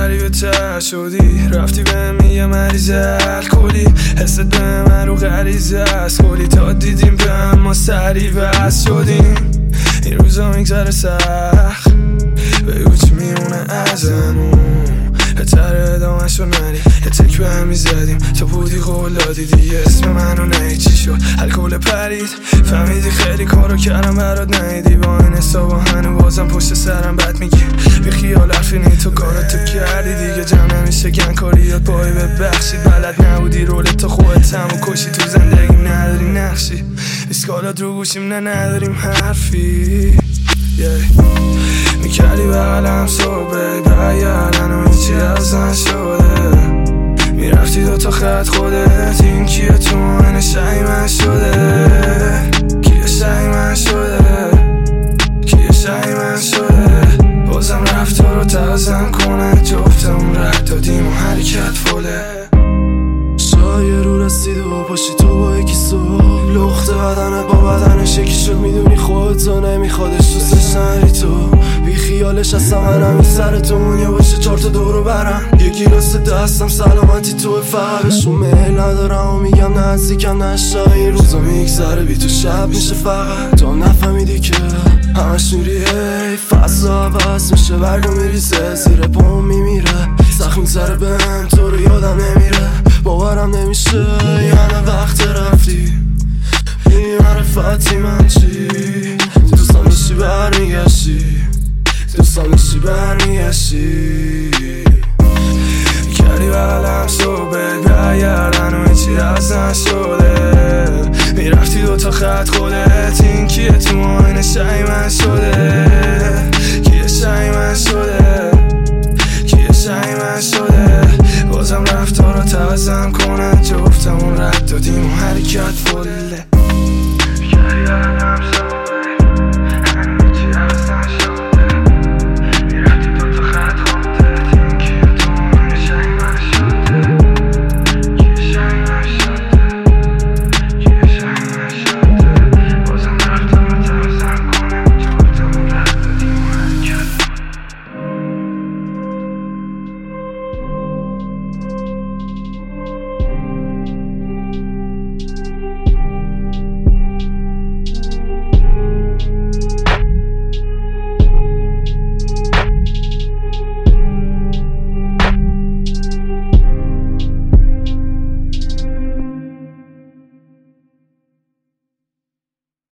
غریبه تر شدی، رفتی به یه مریض الکلی، حست به من رو غریزه است کلی، تا دیدیم به هم ما سریع بس شدیم. این روزا میگذره سخت، بگو چی میمونه ازمون، بهتر ادامه شو نری، یه تک به هم میزدیم تا بودی قول دادی دیگه اسم منو نهی، چی شد الکل پرید، فهمیدی خیلی کارو کردم برات نیدی، با این حسابا هنو بازم پشت سرم بد میگی، بی خیال حرفی تو کاراتو کردی دیگه، جمع نمیشه گنکاریات پای ببخشید، بلد نبودی رولت خودت همو کشی، تو زندگی نداری نقشی، اسکالات رو گوشیم نداریم حرفی، میکردی بغلم صبح برگردن و هیچی از نشده، میرفتی دوتا خط خودت، این کیه تو من شای من شده، کیه شای من شده، کیه شای من شده، بازم رفتار رو تازم کنه، جفتمون رد دادیم و حرکت فله، شای رو رسید و پاشی تو با یکی صبح، لخت بدنه با بدنش یکی شد، میدونی خودتو نمیخوادش دوستش نری تو، بی خیالش هستم منم این سر تو مونیه باشه 4 تا دورو برم، یه گیلاس دستم سلامتی تو فقرش رو میل ندارم و میگم نزدیکم نشا، این روزا میگذره بی تو شب میشه فقط، تو هم نفهمیدی که همش میری هی، فضا عوض میشه برگو میریزه زیر پام میمیره، سخت میگذره بهم تو رو یادم نمیره، باورم نمیشه یعنی وقت رفتی، این معرفتی من چی، دوستان داشتی برمیگشتی، دوستان داشتی برمیگشتی، کردی بغلم صبح برگردن و هیچی از نشده، میرفتی دوتا خط خودت، این کیه تو ماین شای من شده،